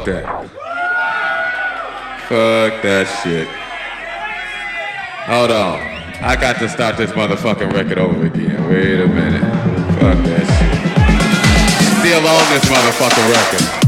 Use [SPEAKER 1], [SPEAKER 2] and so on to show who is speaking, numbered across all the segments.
[SPEAKER 1] that. Fuck that shit. Hold on. I got to start this motherfucking record over again. Wait a minute. Fuck that shit. Still on this motherfucking record.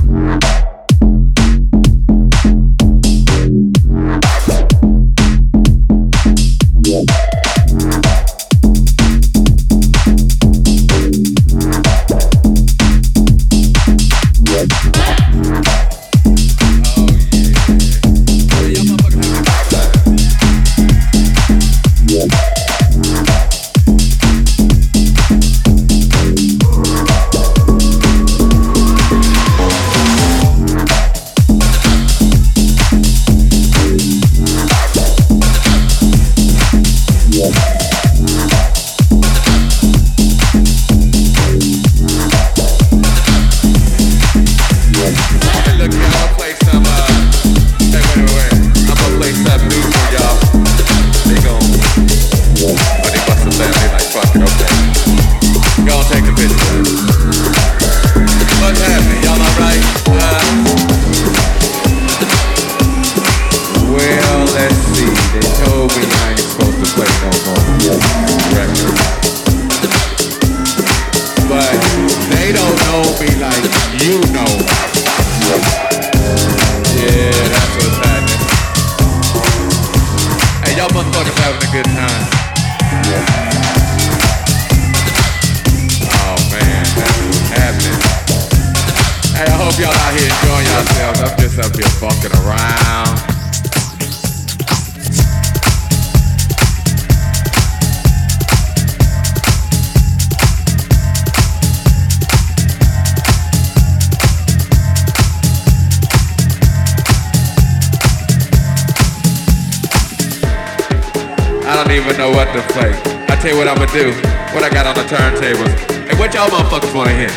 [SPEAKER 1] Do what I got on the turntables. Hey, what y'all motherfuckers wanna hear?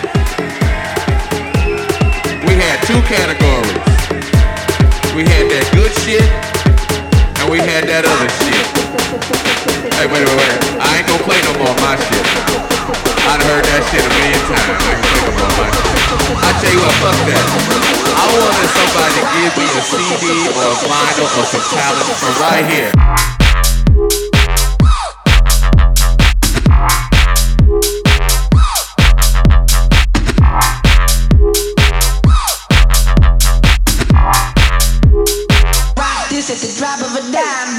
[SPEAKER 1] We had two categories. We had that good shit, and we had that other shit. Hey, wait. I ain't gonna play no more of my shit. I'd heard that shit a million times. I ain't play no more of my shit. I tell you what, fuck that. I wanted somebody to give me a CD or a vinyl or some talent from right here.
[SPEAKER 2] At the drop of a dime.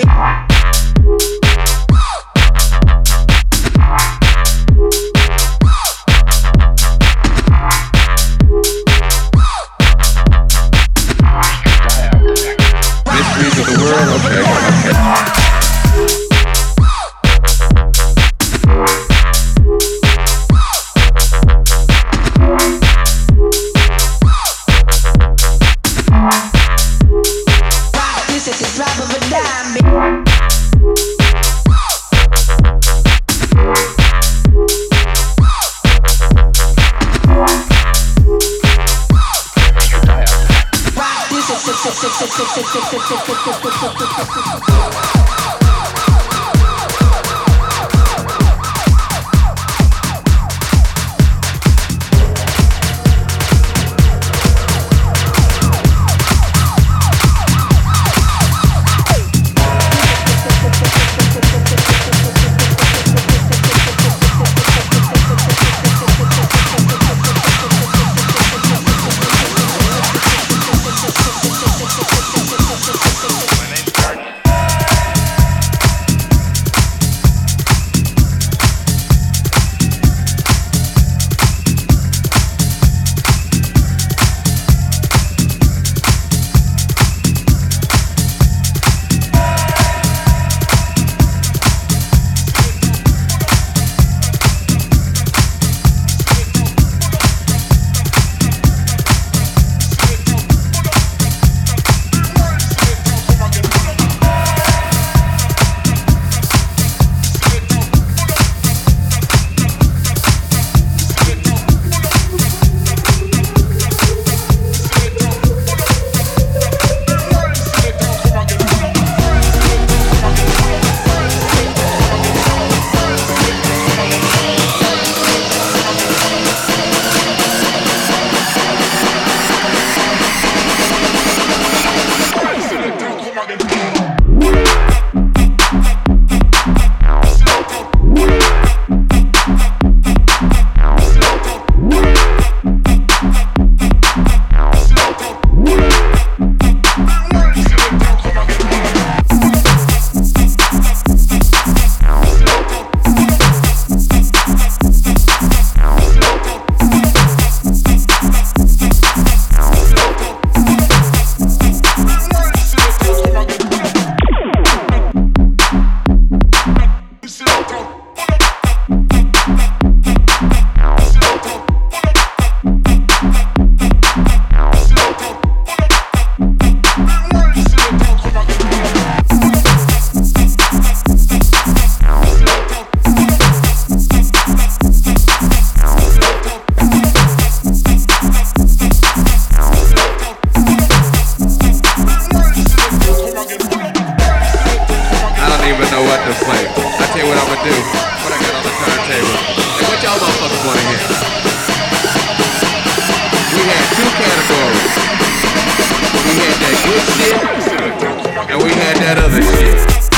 [SPEAKER 1] Mysteries of the world, okay. we had that good shit, and we had that other shit.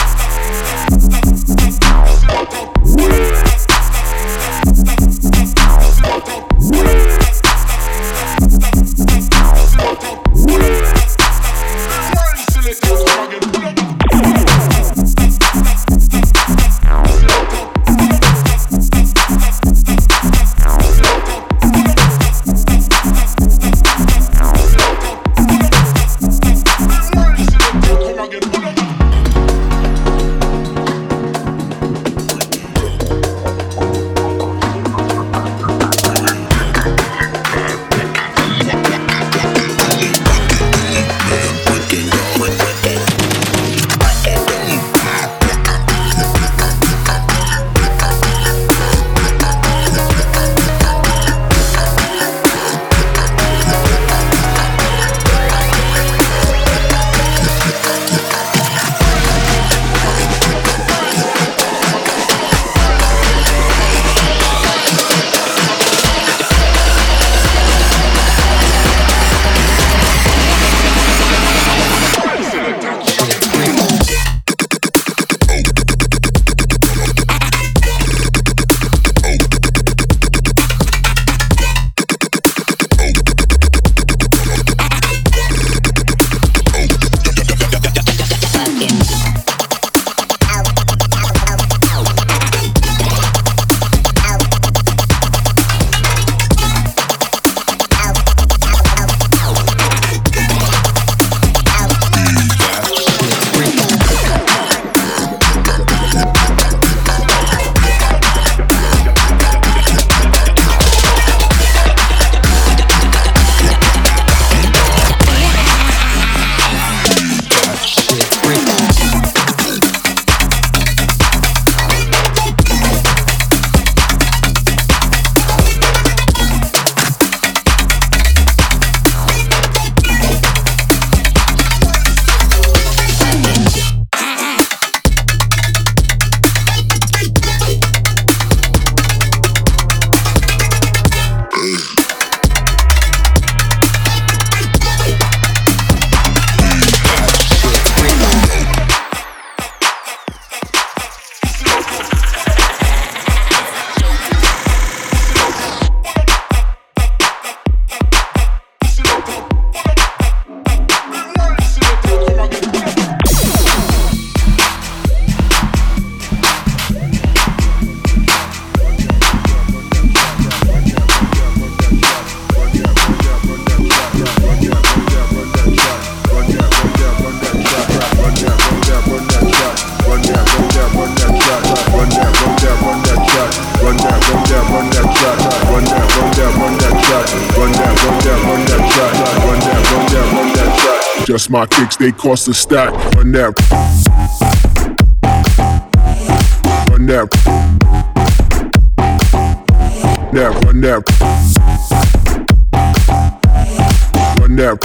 [SPEAKER 3] Just my kicks, they cost a stack. Run that. Run that. Run that. Run that.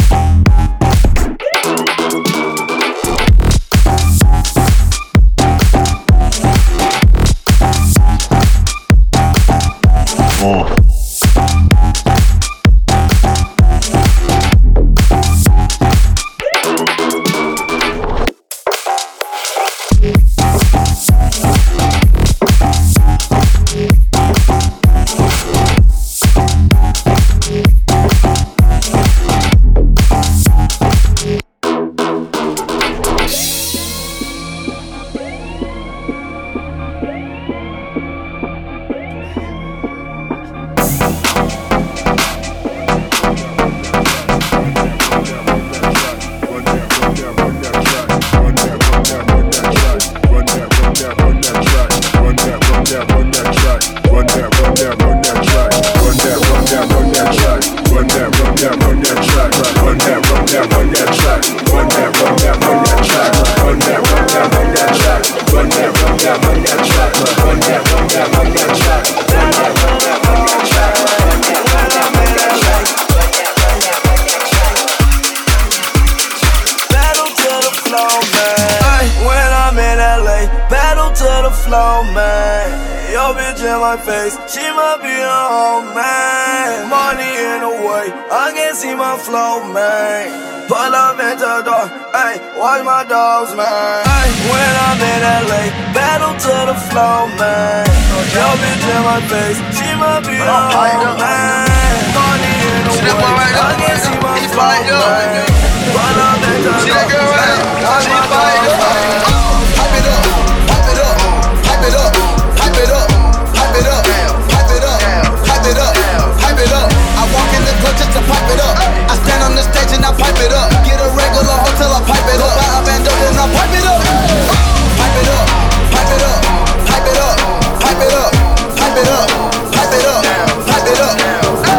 [SPEAKER 4] flow, man. Your bitch in my face, she might be a hoe, man. Money in the way. LA, I can see my flow, man. Pull up into the door, ayy, watch my dogs, man. Ay, when I'm in LA, battle to the flow, man. Your bitch in my face, she might be a hoe, man. Money in the way, I can see my flow, man. Pull up into the door, watch my dogs, man.
[SPEAKER 5] Hype it up, hype it up, hype it up, hype it up, hype it up, hype it up, hype it up, hype it up. I walk in the club just to pipe it up. I stand on the stage and I pipe it up. Get a regular hotel, I pipe it up. Buy a bando, then I pipe it up. Pipe it up, pipe it up, pipe it up, pipe it up, pipe it up, pipe it up, pipe it up.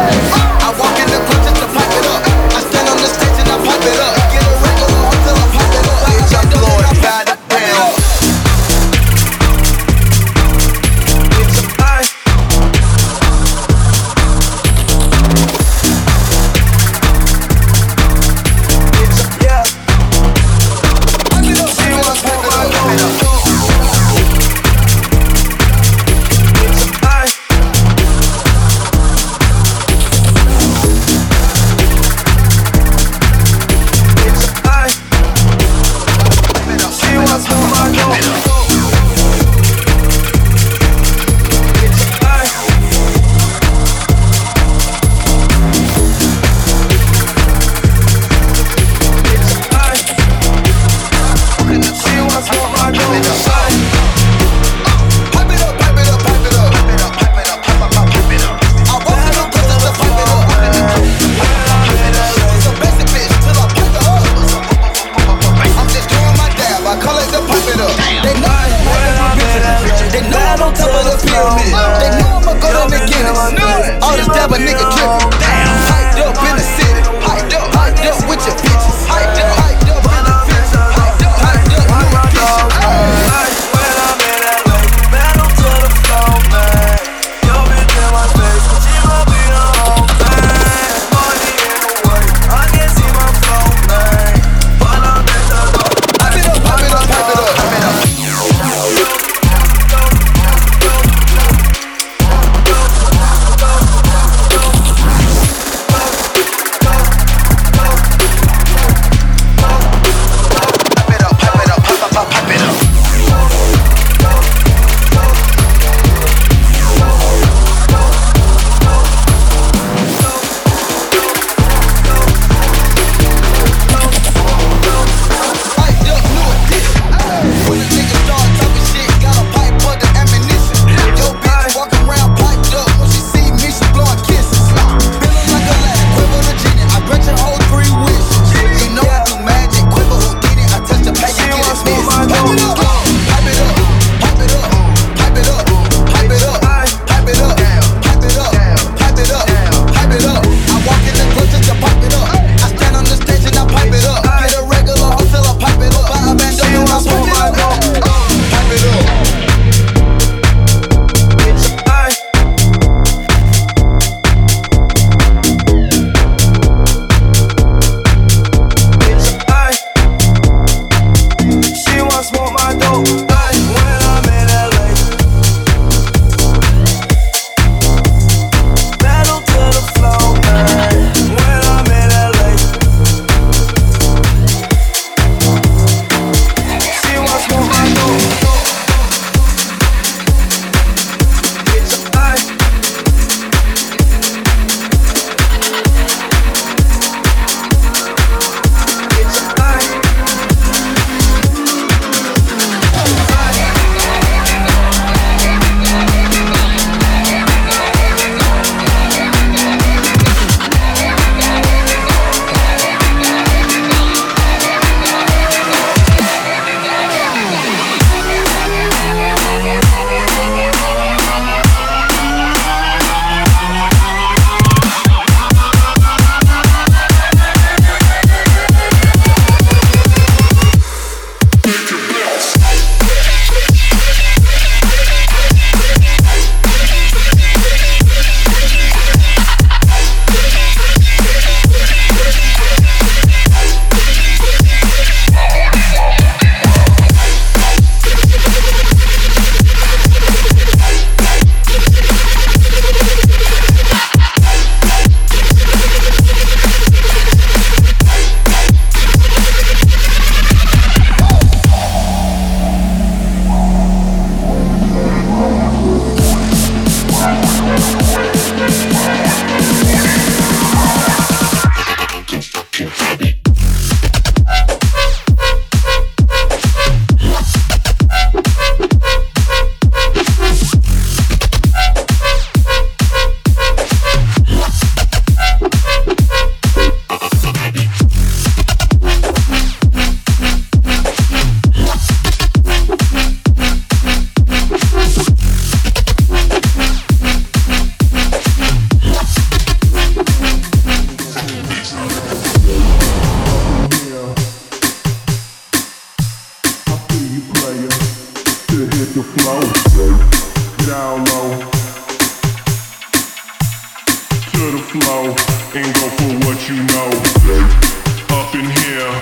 [SPEAKER 3] the flow and go for what you know. Up in here,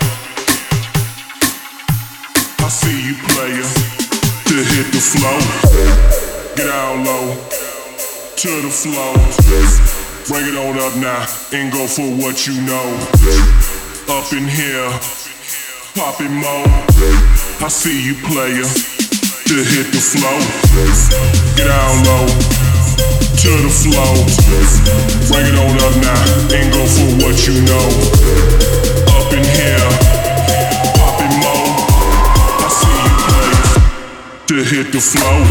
[SPEAKER 3] I see you player. To hit the flow, get down low, to the flow. Bring it on up now and go for what you know. Up in here, poppin' mo. I see you player. To hit the flow, get down low, to the flow. Bring it on up now and go for what you know. Up in here, poppin' mo. I see you player. To hit the flow.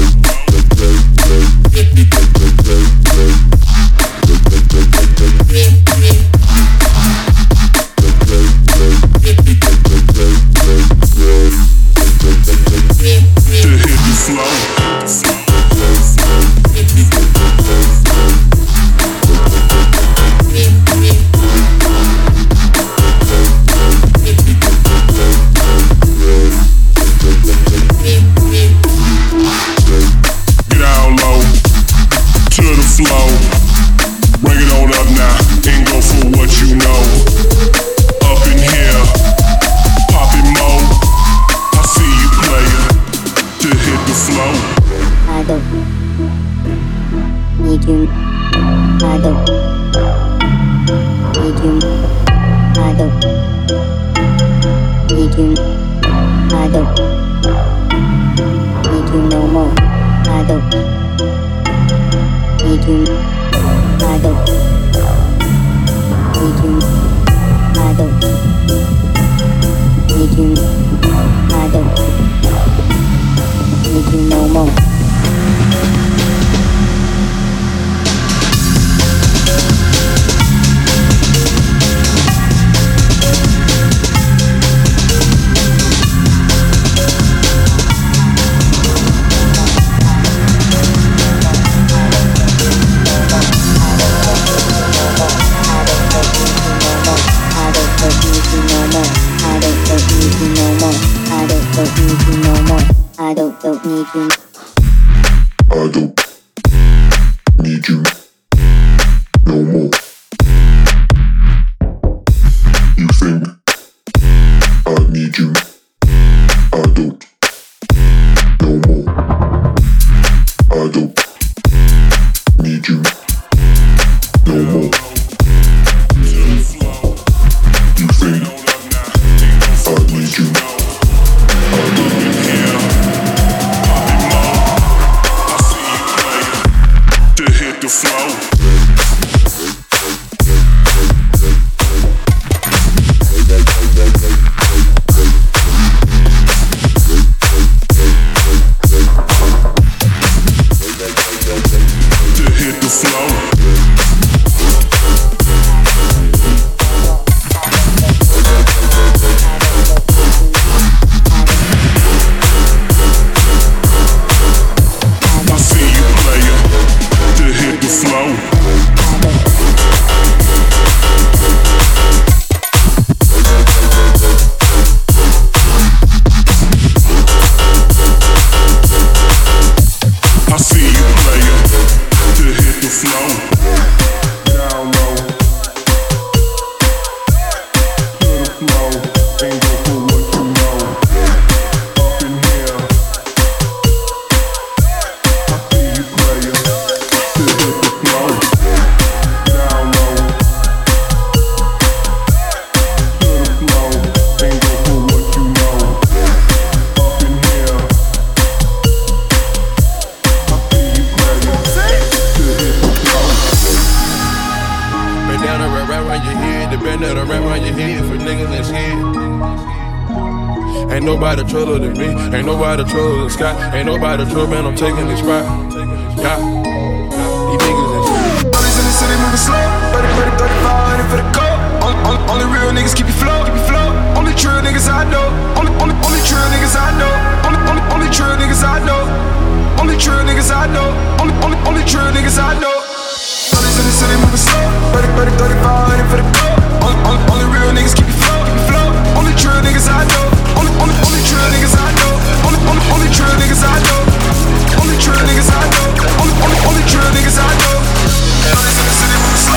[SPEAKER 6] Ain't nobody truller than me. Ain't nobody truller than Scott. Ain't nobody truller, man, I'm taking this spot. Yeah. These niggas is
[SPEAKER 4] Brothers in the city moving slow. 30, 3500 for the coat. Only real niggas keep you flow. Only true niggas I know. Only true niggas I know. Only true niggas I know. Only true niggas I know. Only true niggas I know. Brothers in the city moving slow. 30, 3500 for the coat. Only real niggas keep you flow. Only true niggas I know. Only true niggas I know. Only true niggas I know. Only true niggas I know. Only true niggas I know. Brothers in the city moving slow.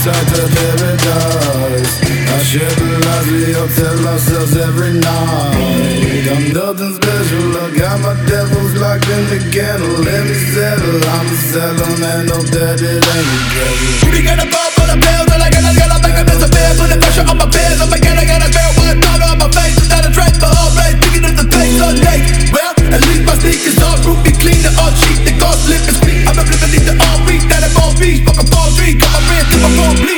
[SPEAKER 7] inside the paradise. I share the lies we all tell ourselves every night. I'm nothing special, I got my devils locked in the kennel. Let me settle, I'm a settle man, no that it ain't a devil.
[SPEAKER 5] We got a ball full of pills, and I gotta make a miss a bill. Put the pressure on my peers, oh my God, I gotta bear one thought on my face. It's not a dress, but all right, thinking of the face all day. Well, at least my sneakers all ruby clean, they're all cheap, they cost lip and sweet. I'm a flippin' these all week, that I'm all beach, fuck a ball tree, cut my wrist till my phone bleed.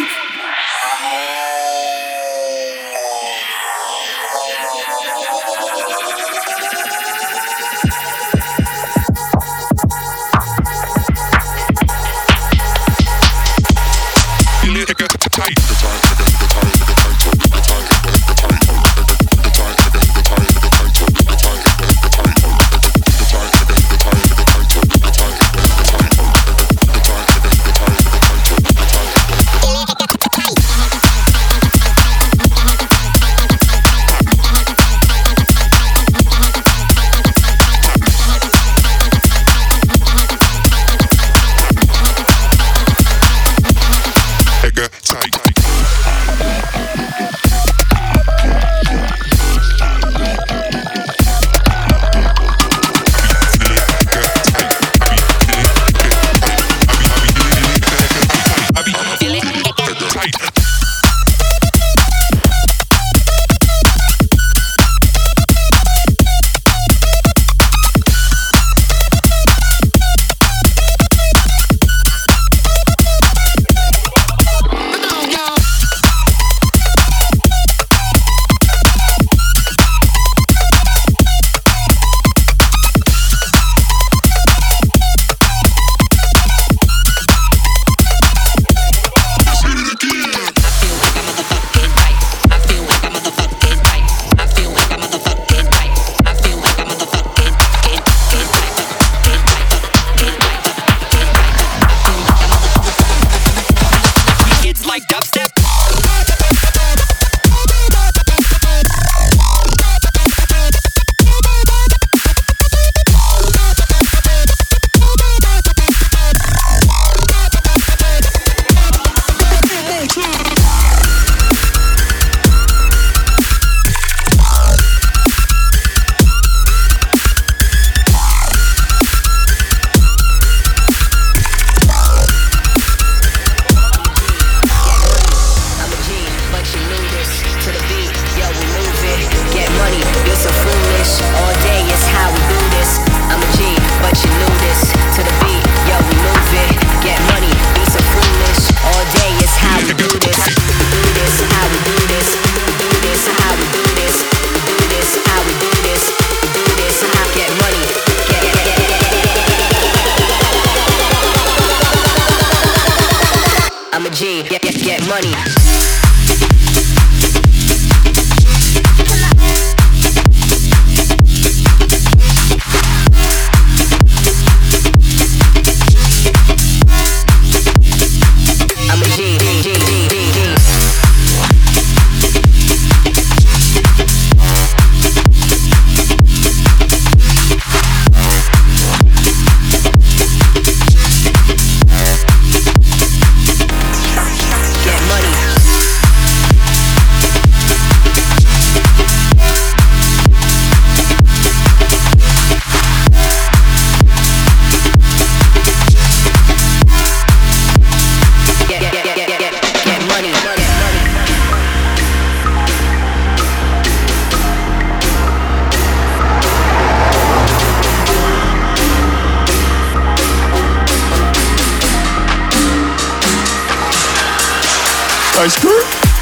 [SPEAKER 3] Ice cream?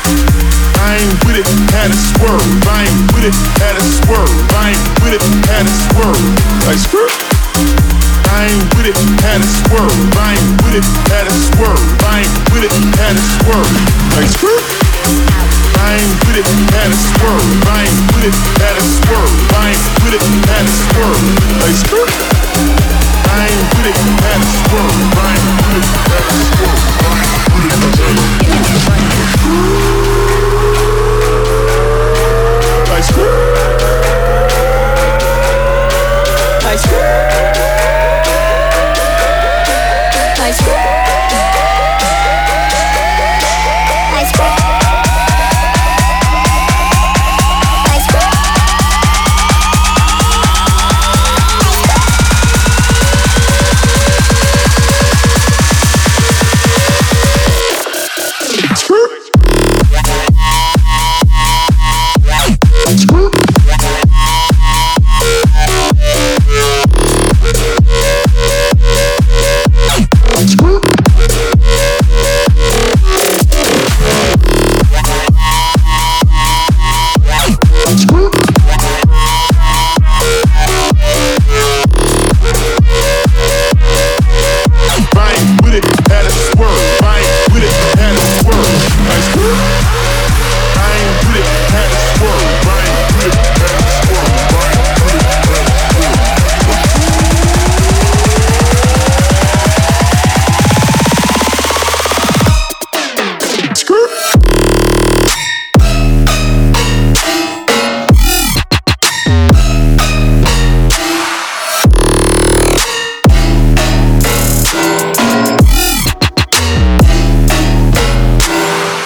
[SPEAKER 3] I ain't with it, had a swerve. I ain't with it, had a swerve. I ain't with it, had a swerve. Ice cream? I ain't with it, had a swerve. I ain't with it, had a swerve. I ain't with it, had a swerve. Ice cream? I ain't with it, had a swerve. I ain't with it, had a swerve. I ain't with it, had a swerve. Ice cream? I ain't with it, had a swerve. I ain't with it, had a swerve. I ain't with it, had a swerve. Ice cream?
[SPEAKER 8] Ice cream? Ice cream?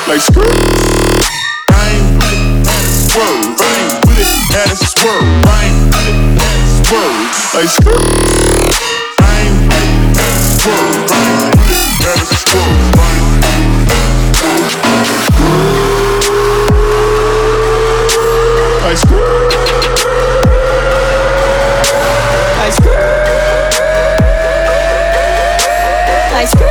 [SPEAKER 3] like skirt. I ain't with it, had a swerve. I ain't with it, had a swerve. I ain't with it, had a swerve, like skirt. I ain't with it, had a swerve. I ain't with it, had a swerve. Like skirt.
[SPEAKER 8] Like skirt. Like skirt.